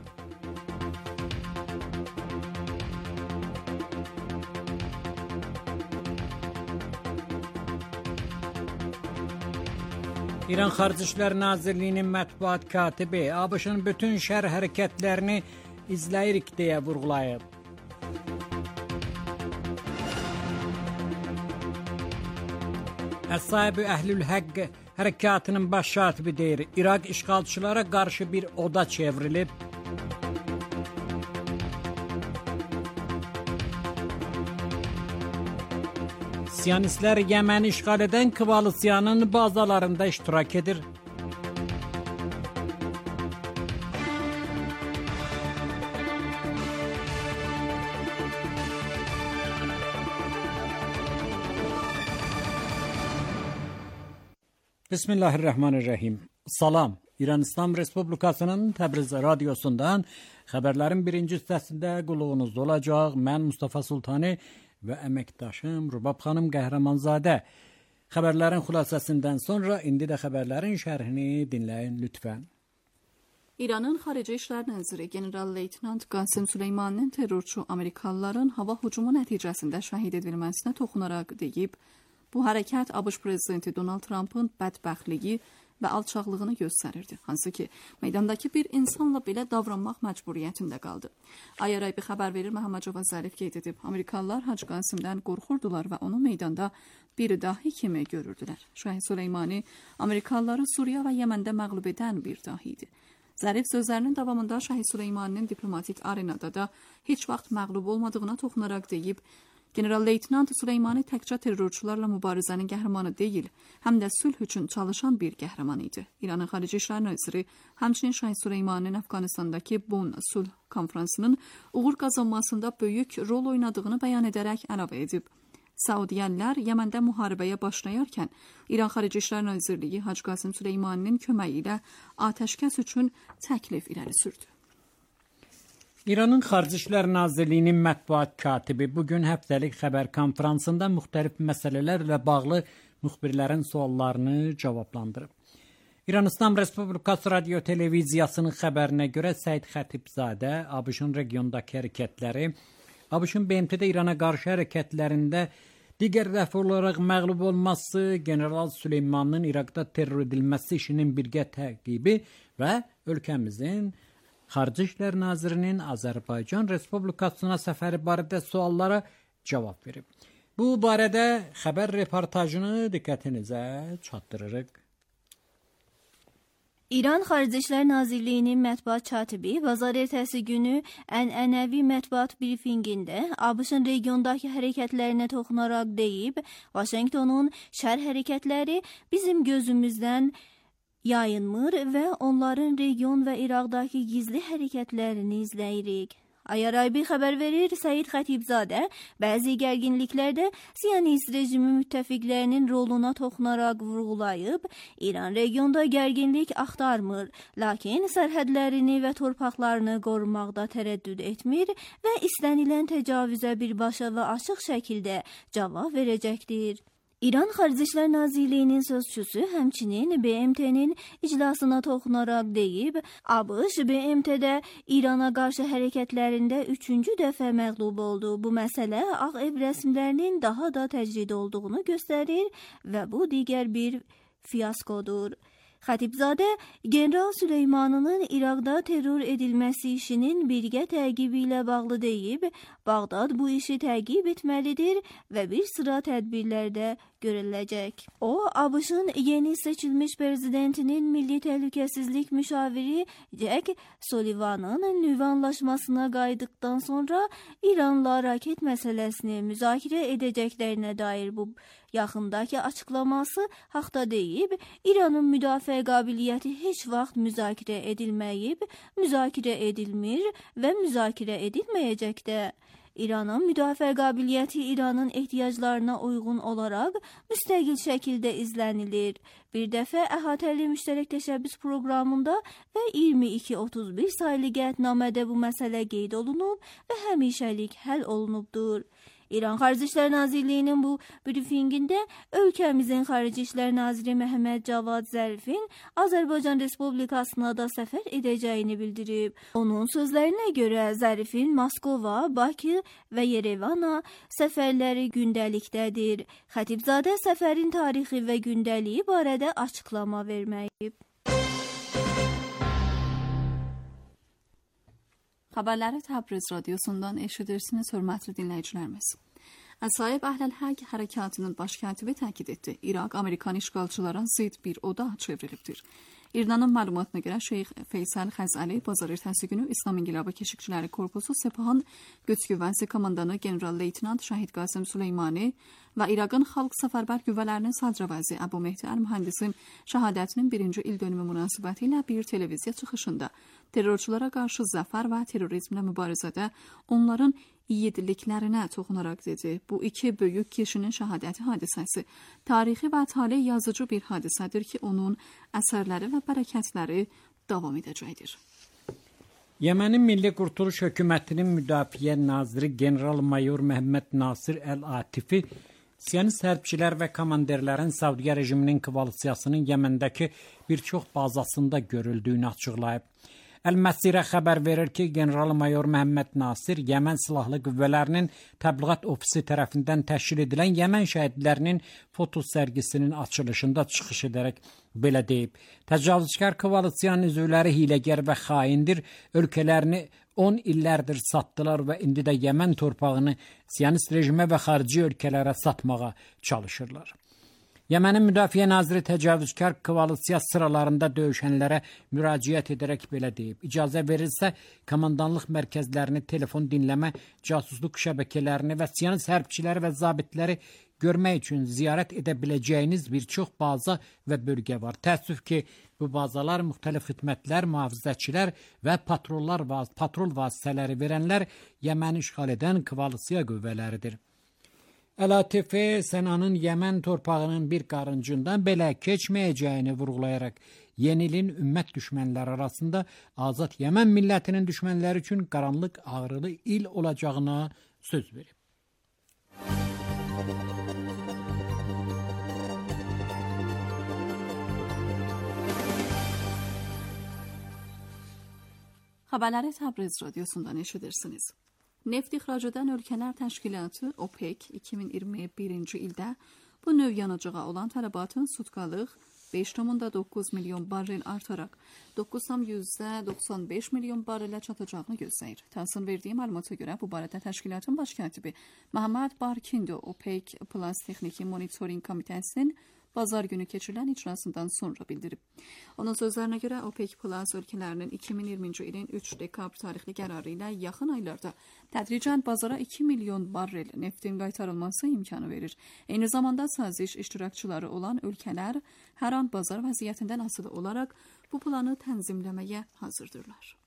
İran Xarici İşlər Nazirliyinin mətbuat katibi ABŞ-ın bütün şər hərəkətlərini izləyirik deyə vurğulayıb. Əs-Sahibi Əhlül-Həqq hərəkatının baş katibi deyir, İraq işğalçılara qarşı bir oda çevrilib. Siyonistlər Yəməni işğal edən koalisiyanın bazalarında iştirak edir. Bismillahirrahmanirrahim. Salam. İran İslam Respublikasının Təbriz Radyosundan xəbərlərin birinci hissəsində qulluğunuzda olacaq. Mən Mustafa Sultani və əməkdaşım Rubab xanım Qəhrəmanzadə. Xəbərlərin xülasəsindən sonra indi də xəbərlərin şərhini dinləyin lütfən. İranın Xarici İşlər Naziri General-Leytenant Qasım Süleymaninin terrorçu Amerikalıların hava hücumu nəticəsində şəhid edilməsinə toxunaraq deyib, bu hərəkət ABŞ prezidenti Donald Trump'ın bədbəxtliyi və alçaqlığını göstərirdi. Hansı ki, meydandakı bir insanla belə davranmaq məcburiyyətində qaldı. IRIB xəbər verir, Məhəmməd Cavad Zərif qeyd edib, Amerikalılar Hacı Qasım'dan qorxurdular və onu meydanda bir dahi kimi görürdülər. Şahid Süleymani Amerikalıları Suriya və Yəməndə məğlub edən bir dahi idi. Zərif sözlərinin davamında Şahid Süleymaninin diplomatik arenada da heç vaxt məğlub olmadığına toxunaraq deyib, General-Leytenant Süleymani təkcə terrorçularla mübarizənin qəhrəmanı deyil, həm də sülh üçün çalışan bir qəhrəman idi. İranın Xarici İşlər Naziri həmçinin Şahid Süleymaninin Əfqanistandakı Bonn sülh konfransının uğur qazanmasında böyük rol oynadığını bəyan edərək əlavə edib. Saudiyəlilər Yəməndə müharibəyə başlayarkən İran Xarici İşlər Nazirliyi Hacı Qasım Süleymaninin köməyi ilə atəşkəs üçün təklif irəli sürdü. İranın Xarici İşlər Nazirliyinin mətbuat katibi bugün həftəlik xəbər konfransında müxtəlif məsələlərlə bağlı müxbirlərin suallarını cavablandırıb. İran İslam Respublikası Radio Televiziyasının xəbərinə görə Səid Xətibzadə ABŞ-ın regiondakı hərəkətləri ABŞ-ın BMT-də İrana qarşı hərəkətlərində digər dəfə olaraq məğlub olması, General Süleymanın İraqda terror edilməsi işinin birgə təqibi və ölkəmizin Xarici İşlər Nazirinin Azərbaycan Respublikasına səfəri barədə suallara cavab verib. Bu barədə xəbər reportajını diqqətinizə çatdırırıq. İran Xarici İşlər Nazirliyinin mətbuat katibi bazar ertəsi günü ənənəvi mətbuat brifingində ABŞ-ın regiondakı hərəkətlərinə toxunaraq deyib, Vaşinqtonun şər hərəkətləri bizim gözümüzdən yayınmır və onların region və İraqdakı gizli hərəkətlərini izləyirik. Ayaraybi xəbər verir, Səid Xətibzadə bəzi gərginliklərdə Siyonist rejimi müttəfiqlərinin roluna toxunaraq vurğulayıb, İran regionda gərginlik axtarmır, lakin sərhədlərini və torpaqlarını qorumaqda tərəddüd etmir və istənilən təcavüzə birbaşa və açıq şəkildə cavab verəcəkdir. İran Xarici İşlər Nazirliyinin sözçüsü həmçinin BMT-nin iclasına toxunaraq deyib, ABŞ BMT-də İrana qarşı hərəkətlərində 3-cü dəfə məğlub oldu. Bu məsələ Ağ Ev rəsmilərinin daha da təcrid olduğunu göstərir və bu digər bir fiyaskodur. Xətibzadə, General Süleymanının İraqda terror edilməsi işinin birgə təqibi ilə bağlı deyib, Bağdad bu işi təqib etməlidir və bir sıra tədbirlərdə görüləcək. O, ABŞ-ın yeni seçilmiş prezidentinin Milli Təhlükəsizlik müşaviri Jack Sullivan'ın nüvə anlaşmasına qayıtdıqdan sonra İranla raket məsələsini müzakirə edəcəklərinə dair bu yaxındakı açıqlaması haqda deyib, İranın müdafiə qabiliyyəti heç vaxt müzakirə edilməyib, müzakirə edilmir və müzakirə edilməyəcək də. İranın müdafiə qabiliyyəti İranın ehtiyaclarına uyğun olaraq müstəqil şəkildə izlənilir. Bir dəfə əhatəli müştərək təşəbbüs proqramında və 2231 saylı qətnamədə bu məsələ qeyd olunub və həmişəlik həll olunubdur. İran Xarici İşlər Nazirliyinin bu brifingində ölkəmizin Xarici İşlər Naziri Məhəmməd Cavad Zərifin Azərbaycan Respublikasına da səfər edəcəyini bildirib. Onun sözlərinə görə Zərifin Moskova, Bakı və Yerevana səfərləri gündəlikdədir. Xətibzadə səfərin tarixi və gündəliyi barədə açıqlama verməyib. Xəbərləri Təbriz radiosundan eşidirsiniz, hörmətli dinləyicilərimiz. Əsayib Əhl-Həq hərəkatının baş katibi təkid etdi. İraq Amerikan işğalçılara zid bir oda çevrilibdir. İranın məlumatına görə Şeyx Feysal Xəzəli bazar ertəsi günü İslam İnqilabı Keşikçiləri Korpusu Sepahın Güc Qüvvəsi komandanı General-Leytenant Şəhid Qasım Süleymani və İraqın Xalq Səfərbər Qüvvələrinin Sadravəzi Əbu Mehdi Əl-Mühəndisin şəhadətinin 1-ci il dönümü münasibəti ilə bir televiziya çıxışında terrorçulara qarşı zəfər və terrorizmlə mübarizədə onların yiğidliklərinə toxunaraq dedi. Bu iki böyük kişinin şəhadəti hadisəsi tarixi və tale yazıcı bir hadisədir ki, onun əsərləri və bərəkətləri davam edəcəkdir. Yemənin Milli Qurtuluş Hökumətinin Müdafiə Naziri General-Mayor Məhəmməd Nasir Əl-Atifi Siyonist hərbçilər və komanderlərin Savdiya rejiminin koalisiyasının Yeməndəki bir çox bazasında görüldüyünü açıqlayıb. Əl-Məsirə xəbər verir ki, General-Mayor Məhəmməd Nasir Yəmən Silahlı Qüvvələrinin Təbliğat Ofisi tərəfindən təşkil edilən Yəmən şəhidlərinin foto sərgisinin açılışında çıxış edərək belə deyib. Təcavüzkar koalisiyanın üzvləri hiləgər və xaindir, ölkələrini 10 illərdir satdılar və indi də Yəmən torpağını Siyonist rejimə və xarici ölkələrə satmağa çalışırlar. Yemənin Müdafiə Naziri təcavüzkar koalisiya sıralarında döyüşənlərə müraciət edərək belə deyib. İcazə verilsə, komandanlıq mərkəzlərini, telefon dinləmə, casusluq şəbəkələrini və Siyonist hərbçiləri və zabitləri görmək üçün ziyarət edə biləcəyiniz bir çox baza və bölgə var. Təəssüf ki, bu bazalar müxtəlif xidmətlər, mühafizəçilər və patrol vasitələri verənlər Yəməni işğal edən koalisiya qüvvələridir. Əl-Atifi Sənanın Yəmən torpağının bir qarıncından belə keçməyəcəyini vurğulayaraq yeni ilin ümmət düşmənləri arasında azad Yəmən millətinin düşmənləri üçün qaranlıq ağrılı il olacağına söz verib. Xəbərləri Təbriz radiosundan eşidirsiniz. Neft ixrac edən ölkələr təşkilatı OPEC 2021-ci ildə bu növ yanıcığa olan tələbatın sutkalıq 5,9 milyon barrel artaraq 9,95 milyon barrelə çatacağını gözləyir. TASS-ın verdiyi məlumata görə bu barədə təşkilatın baş katibi Məhəmməd Barkindo OPEC Plus Texniki Monitoring Komitəsinin bazar günü keçirilən icrasından sonra bildirib. Onun sözlərinə görə OPEC Plus ölkələrinin 2020-ci ilin 3 dekabr tarixli qərarı ilə yaxın aylarda tədricən bazara 2 milyon barrel neftin qaytarılması imkanı verir. Eyni zamanda saziş iştirakçıları olan ölkələr hər an bazar vəziyyətindən asılı olaraq bu planı tənzimləməyə hazırdırlar.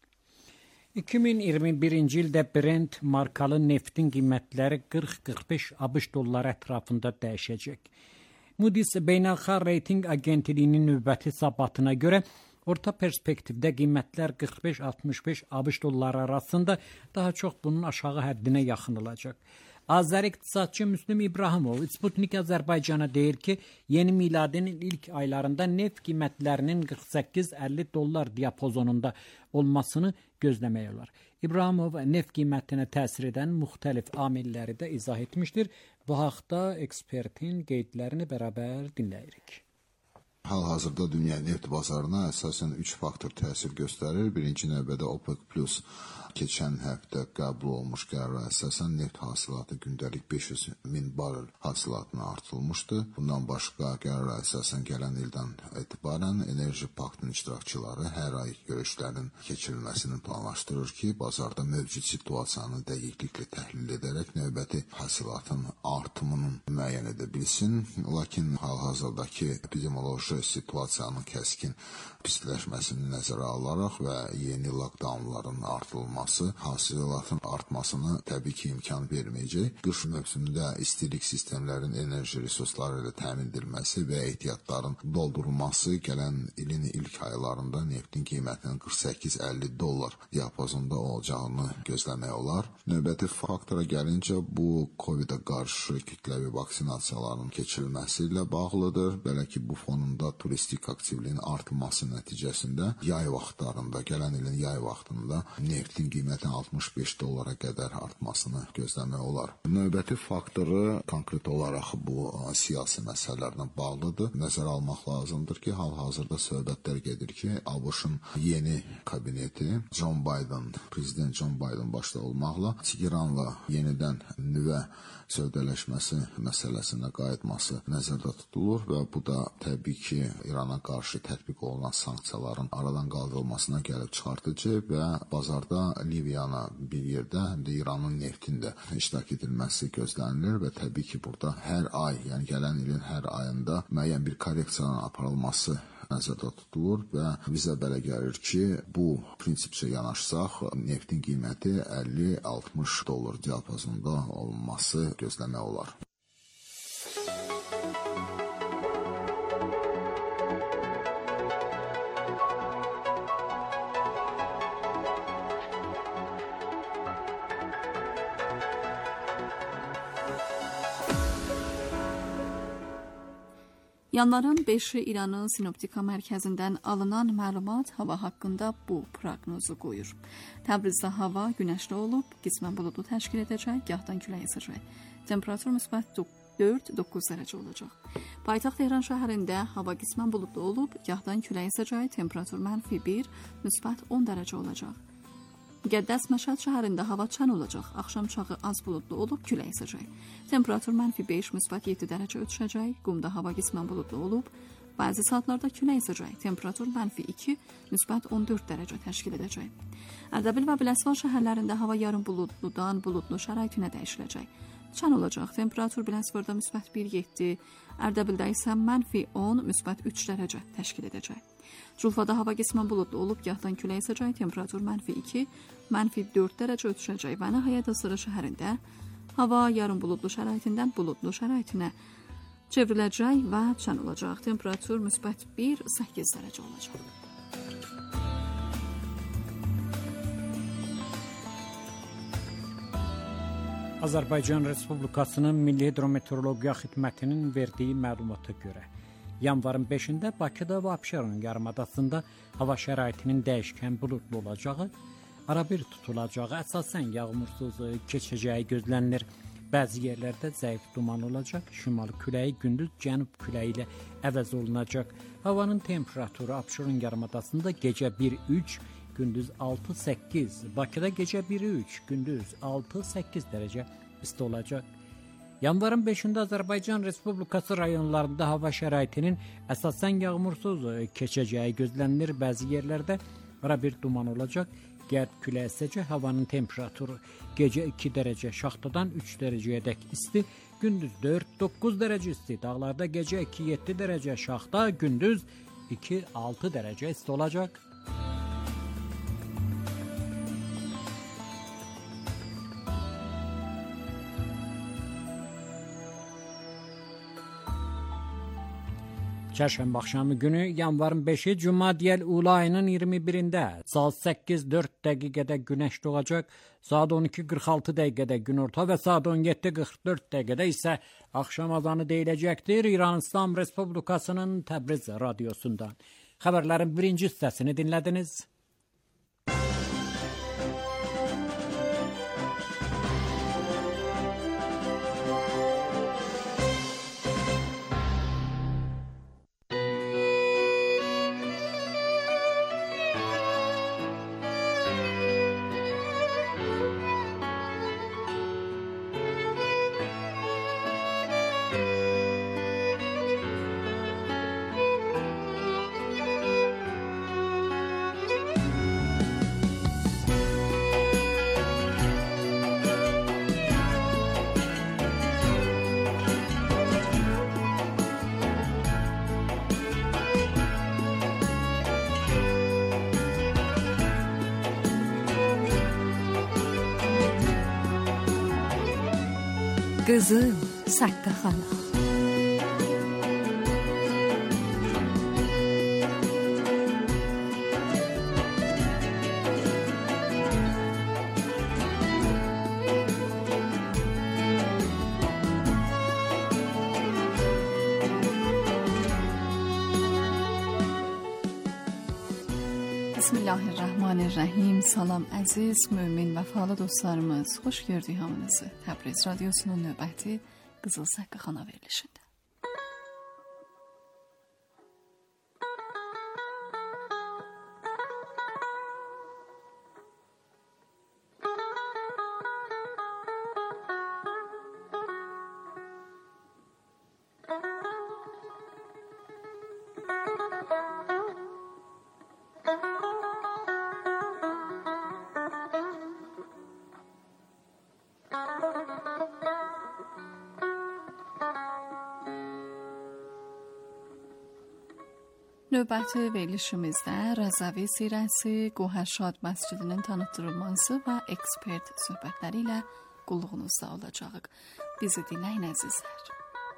2021-ci ildə Brent markalı neftin qiymətləri 40-45 ABŞ dolları ətrafında dəyişəcək. Moody's Beynəlxalq Reyting Agentliyinin növbəti hesabatına görə orta perspektivdə qiymətlər 45-65 ABŞ dolları arasında, daha çox bunun aşağı həddinə yaxın olacaq. Azəri iqtisadçı Müslüm İbrahimov Sputnik Azərbaycana deyir ki, yeni miladinin ilk aylarında neft qiymətlərinin 48-50 dollar diapazonunda olmasını gözləmək olar. İbrahimov neft qiymətinə təsir edən müxtəlif amilləri də izah etmişdir. Bu haqda ekspertin qeydlərini bərabər dinləyirik. Hal-hazırda dünya neft bazarına əsasən 3 faktor təsir göstərir. Birinci növbədə OPEC Plus keçən həftə qəbul olmuş qərara əsasən neft hasilatı gündəlik 500 min barrel hasilatına artırılmışdı. Bundan başqa qərara əsasən gələn ildən etibarən Enerji Paktının iştirakçıları hər ay görüşlərin keçirilməsini planlaşdırır ki, bazarda mövcud situasiyanı dəqiqliklə təhlil edərək növbəti hasilatın artımını müəyyən edə bilsin. Lakin hal-hazırdakı epidemioloji situasiyanın kəskin pisləşməsini nəzərə alaraq və yeni lockdownların artırılması hasilatın artmasını təbii ki imkan verməyəcək. Qış mövsümündə istilik sistemlərin enerji resursları ilə təmin edilməsi və ehtiyatların doldurulması gələn ilin ilk aylarında neftin qiymətinin 48-50 dollar diapazonda olacağını gözləmək olar. Növbəti faktora gəlincə bu COVID-a qarşı kütləvi vaksinasiyaların keçirilməsi ilə bağlıdır. Belə ki bu fonunda turistik aktivliyin artırılması nəticəsində yay vaxtlarında, gələn ilin yay vaxtında neftin qiymətin 65 dollara qədər artmasını gözləmək olar. Növbəti faktoru konkret olaraq bu siyasi məsələlərlə bağlıdır. Nəzərə almaq lazımdır ki, hal-hazırda söhbətlər gedir ki, ABŞ-ın yeni kabineti prezident John Biden başda olmaqla İranla yenidən nüvə sövdələşməsi məsələsinə qayıtması nəzərdə tutulur və bu da təbii ki, İrana qarşı tətbiq olunan sanksiyaların aradan qaldırılmasına gəlib çıxartıcı və bazarda Liviyana bir yerdə, həm də İranın neftində iştirak edilməsi gözlənilir və təbii ki, burada hər ay, yəni gələn ilin hər ayında müəyyən bir korreksiyanın aparılması nəzərdə tutulur və bizə belə gəlir ki, bu prinsipcə yanaşsaq, neftin qiyməti 50-60 dollar diapazonunda olması gözləmək olar. Yanvarın 5-i İranın Sinoptika mərkəzindən alınan məlumat hava haqqında bu proqnozu qoyur. Təbrizdə hava günəşli olub, qismən buludlu təşkil edəcək, gahdan külək əsəcək. Temperatur müsbət 4-9 dərəcə olacaq. Paytaxt Tehran şəhərində hava qismən buludlu olub, gahdan külək əsəcək, temperatur -1, müsbət 10 dərəcə olacaq. Müqəddəs Məşhəd şəhərində hava çən olacaq, axşam çağı az buludlu olub, külək əsəcək. Temperatur -5, müsbət 7 dərəcə ölçüləcək, Qumda hava qismən buludlu olub, bəzi saatlarda külək əsəcək, temperatur -2, müsbət 14 dərəcə təşkil edəcək. Ərdəbil və Biləsuvar şəhərlərində hava yarım buludludan buludlu şəraitinə dəyişiləcək. Çən olacaq, temperatur Biləsuvarda müsbət 1-7, Ərdəbildə isə -10, müsbət 3 dərəcə təşkil edəcək. Culfada hava qismən buludlu olub, gahdan külək əsəcək, temperatur -2, -4 dərəcə ölçüləcək və nəhayət Astara şəhərində hava yarım buludlu şəraitindən buludlu şəraitinə çevriləcək və çən olacaq. Temperatur müsbət 1-8 dərəcə olacaq. Azərbaycan Respublikasının Milli Hidrometeorologiya Xidmətinin verdiyi məlumata görə yanvarın 5-də Bakıda və Abşeron yarımadasında hava şəraitinin dəyişkən buludlu olacağı, arabir tutulacağı, əsasən yağmursuz keçəcəyi gözlənilir. Bəzi yerlərdə zəif duman olacaq, şimal küləyi gündüz cənub küləyi ilə əvəz olunacaq. Havanın temperaturu Abşeron yarımadasında gecə 1-3, gündüz 6-8, Bakıda gecə 1-3, gündüz 6-8 dərəcə isti olacaq. Yanvarın 5-də Azərbaycan Respublikası rayonlarında hava şəraitinin əsasən yağmursuz keçəcəyi gözlənilir. Bəzi yerlərdə arabir duman olacaq. Qərb küləyi əsəcək, havanın temperaturu gecə 2 dərəcə, şaxtadan 3 dərəcəyədək isti, gündüz 4-9 dərəcə isti, dağlarda gecə 2-7 dərəcə, şaxta, gündüz 2-6 dərəcə isti olacaq. Çərşənbə axşamı günü yanvarın 5-i Cumadiyyəl Ula ayının 21-də saat 8:04 dəqiqədə günəş doğacaq, saat 12:46 dəqiqədə günorta və saat 17:44 dəqiqədə isə axşam azanı deyiləcəkdir. İran İslam Respublikasının Təbriz radiosundan. Xəbərlərin birinci hissəsini dinlədiniz. Qızıl Saqqaxana. Bismillahirrahmanirrahim. Salam əziz mömin vəfalı dostlarımız. Xoş gördük hamınızı. Təbriz radiosunun növbəti Qızıl Saqqaxana verilişində. Növbəti verilişimizdə Rəzavi Sirəsi, Qohərşad məscidinin tanıtdırılması və ekspert söhbətləri ilə qulluğunuzda olacaq. Bizi dinləyin əzizlər.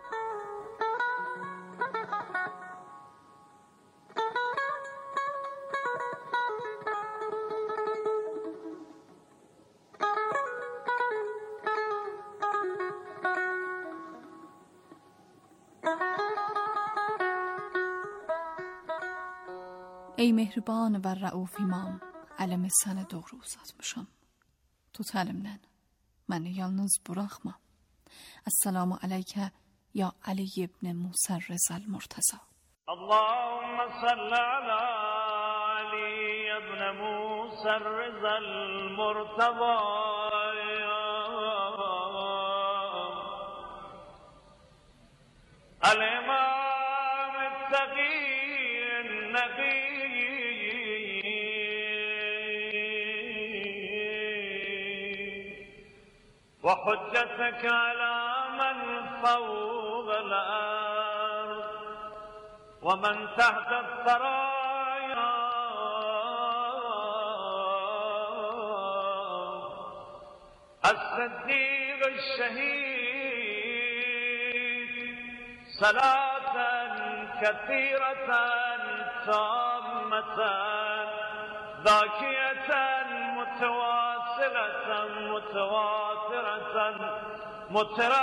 Ey mehriban və rəuf imam, əlimi sənə doğru uzatmışam. Tut əlimdən, məni yalnız buraxma. Əssalamu aleykə, ya Ali ibn Musa Rızal Murtaza. Allahümme salli ala Ali ibn Musa Rızal Murtaza. Al-İmam el-Taqi el-Nabi وحجتك على من فوق الأرض ومن تحت الثرايا الصديق الشهيد صلاة كثيرة تامة ذاكية متواصلة متواترة